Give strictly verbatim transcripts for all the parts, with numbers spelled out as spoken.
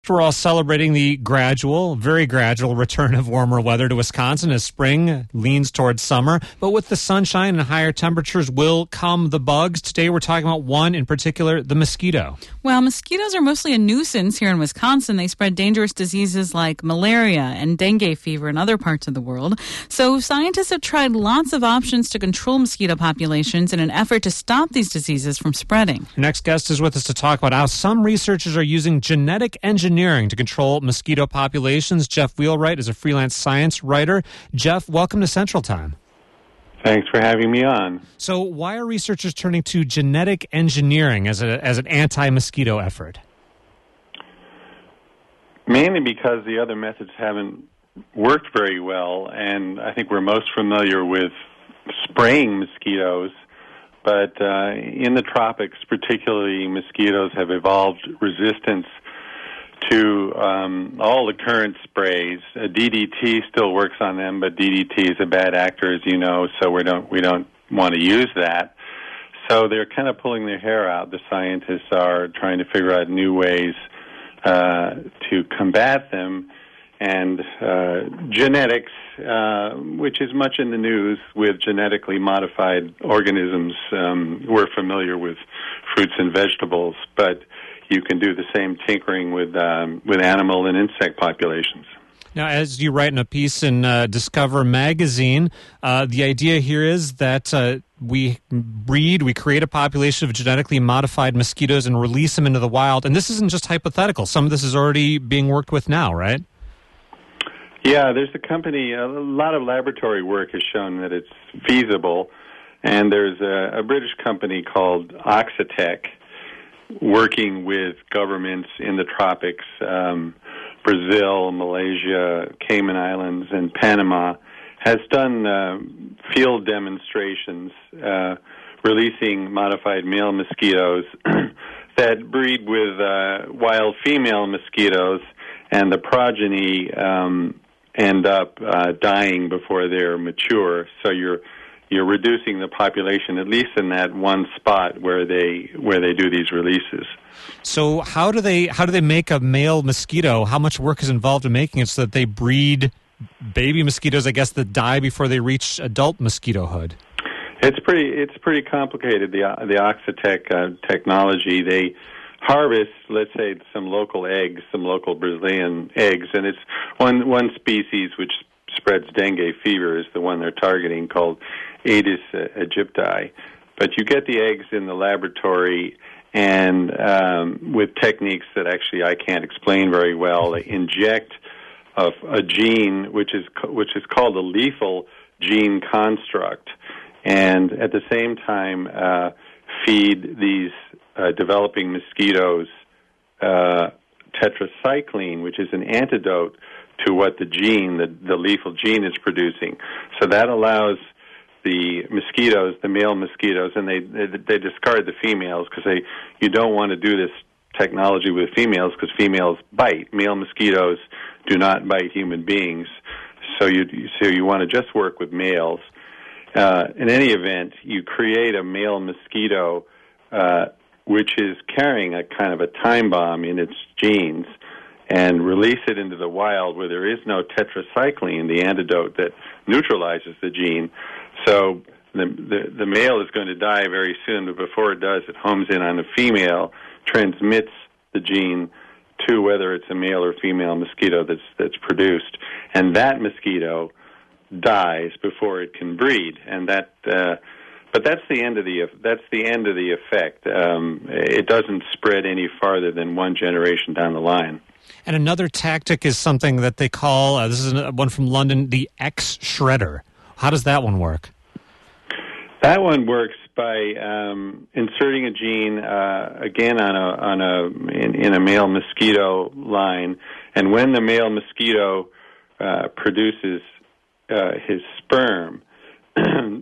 We're all celebrating the gradual, very gradual return of warmer weather to Wisconsin as spring leans towards summer. But with the sunshine and higher temperatures will come the bugs. Today we're talking about one in particular, the mosquito. Well, mosquitoes are mostly a nuisance here in Wisconsin. They spread dangerous diseases like malaria and dengue fever in other parts of the world. So scientists have tried lots of options to control mosquito populations in an effort to stop these diseases from spreading. Our next guest is with us to talk about how some researchers are using genetic engineering to control mosquito populations. Jeff Wheelwright is a freelance science writer. Jeff, welcome to Central Time. Thanks for having me on. So why are researchers turning to genetic engineering as, a, as an anti-mosquito effort? Mainly because the other methods haven't worked very well, and I think we're most familiar with spraying mosquitoes. But uh, in the tropics, particularly, mosquitoes have evolved resistance to um, all the current sprays. Uh, D D T still works on them, but D D T is a bad actor, as you know, so we don't we don't want to use that. So they're kind of pulling their hair out. The scientists are trying to figure out new ways uh, to combat them. And uh, genetics, uh, which is much in the news with genetically modified organisms. Um, we're familiar with fruits and vegetables, but you can do the same tinkering with um, with animal and insect populations. Now, as you write in a piece in uh, Discover magazine, uh, the idea here is that uh, we breed, we create a population of genetically modified mosquitoes and release them into the wild. And this isn't just hypothetical. Some of this is already being worked with now, right? Yeah, there's a company, a lot of laboratory work has shown that it's feasible. And there's a, a British company called Oxitec, working with governments in the tropics, um, Brazil, Malaysia, Cayman Islands, and Panama, has done uh, field demonstrations uh, releasing modified male mosquitoes that breed with uh, wild female mosquitoes, and the progeny um, end up uh, dying before they're mature. So you're You're reducing the population, at least in that one spot where they where they do these releases. So how do they how do they make a male mosquito? How much work is involved in making it so that they breed baby mosquitoes, I guess, that die before they reach adult mosquitohood? It's pretty it's pretty complicated. The the Oxitec uh, technology, they harvest, let's say, some local eggs, some local Brazilian eggs, and it's one one species which spreads dengue fever is the one they're targeting, called Aedes aegypti. But you get the eggs in the laboratory, and um, with techniques that actually I can't explain very well, they inject a, a gene which is which is called a lethal gene construct, and at the same time uh, feed these uh, developing mosquitoes uh, tetracycline, which is an antidote to what the gene, the, the lethal gene, is producing. So that allows the mosquitoes, the male mosquitoes, and they they, they discard the females because they you don't want to do this technology with females because females bite. Male mosquitoes do not bite human beings, so you so you want to just work with males. Uh, in any event, you create a male mosquito uh, which is carrying a kind of a time bomb in its genes, and release it into the wild where there is no tetracycline, the antidote that neutralizes the gene. So the, the the male is going to die very soon, but before it does, it homes in on a female, transmits the gene to whether it's a male or female mosquito that's that's produced, and that mosquito dies before it can breed. And that, uh, but that's the end of the that's the end of the effect. Um, it doesn't spread any farther than one generation down the line. And another tactic is something that they call, uh, this is one from London, the X shredder. How does that one work? That one works by um, inserting a gene uh, again on a on a in, in a male mosquito line, and when the male mosquito uh, produces uh, his sperm, uh,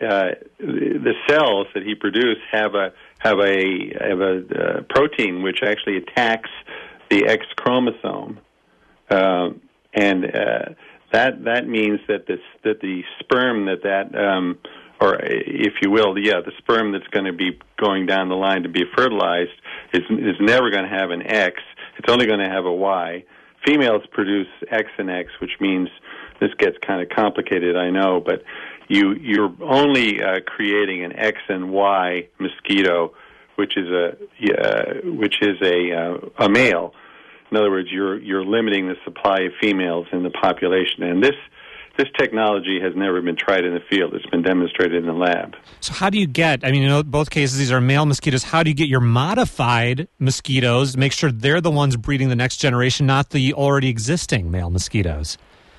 the cells that he produces have a have a have a uh, protein which actually attacks the X chromosome, uh, and uh, that that means that this that the sperm that that um, or if you will, yeah, the sperm that's going to be going down the line to be fertilized is is never going to have an X. it's only going to have a Y. Females produce X and X, which means this gets kind of complicated, I know, but you, you're only uh, creating an X and Y mosquito, which is a uh, which is a uh, a male. In other words, you're you're limiting the supply of females in the population, and this this technology has never been tried in the field. It's been demonstrated in the lab. So how do you get, I mean, in both cases, these are male mosquitoes. How do you get your modified mosquitoes, make sure they're the ones breeding the next generation, not the already existing male mosquitoes?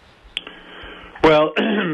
Well,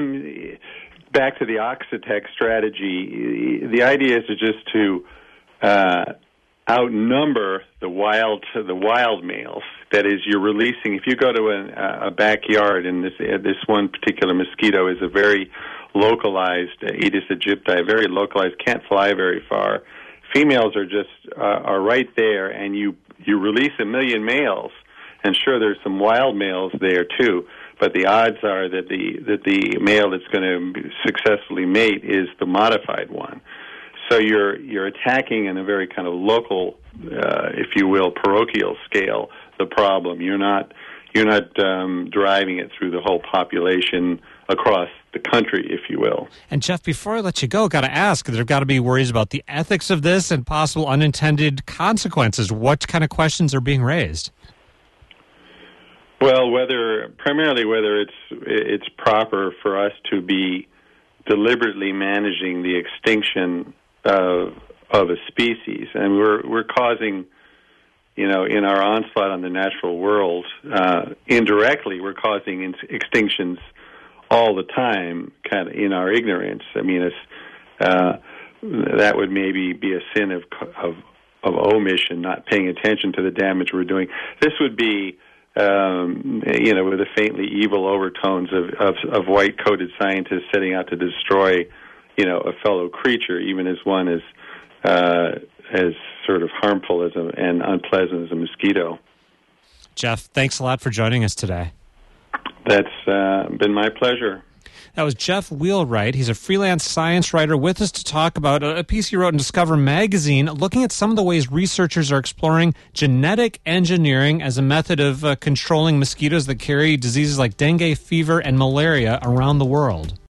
back to the Oxitec strategy, the idea is to just to uh, outnumber the wild the wild males. That is, you're releasing. If you go to a, a backyard, and this uh, this one particular mosquito is a very localized uh, Aedes aegypti, very localized, can't fly very far. Females are just uh, are right there, and you you release a million males, and sure, there's some wild males there too. But the odds are that the that the male that's going to successfully mate is the modified one. So you're you're attacking in a very kind of local, uh, if you will, parochial scale the problem. You're not you're not um, driving it through the whole population across the country, if you will. And Jeff, before I let you go, got to ask, there've got to be worries about the ethics of this and possible unintended consequences. What kind of questions are being raised? Well, whether primarily whether it's it's proper for us to be deliberately managing the extinction of of a species, and we're we're causing, you know, in our onslaught on the natural world, uh, indirectly we're causing in- extinctions all the time, kind of in our ignorance. I mean, it's, uh, that would maybe be a sin of of of omission, not paying attention to the damage we're doing. This would be, Um, you know, with the faintly evil overtones of, of, of white-coated scientists setting out to destroy, you know, a fellow creature, even as one as uh, as sort of harmful as a, and unpleasant as a mosquito. Jeff, thanks a lot for joining us today. That's uh, been my pleasure. That was Jeff Wheelwright. He's a freelance science writer with us to talk about a piece he wrote in Discover Magazine, looking at some of the ways researchers are exploring genetic engineering as a method of uh, controlling mosquitoes that carry diseases like dengue fever and malaria around the world.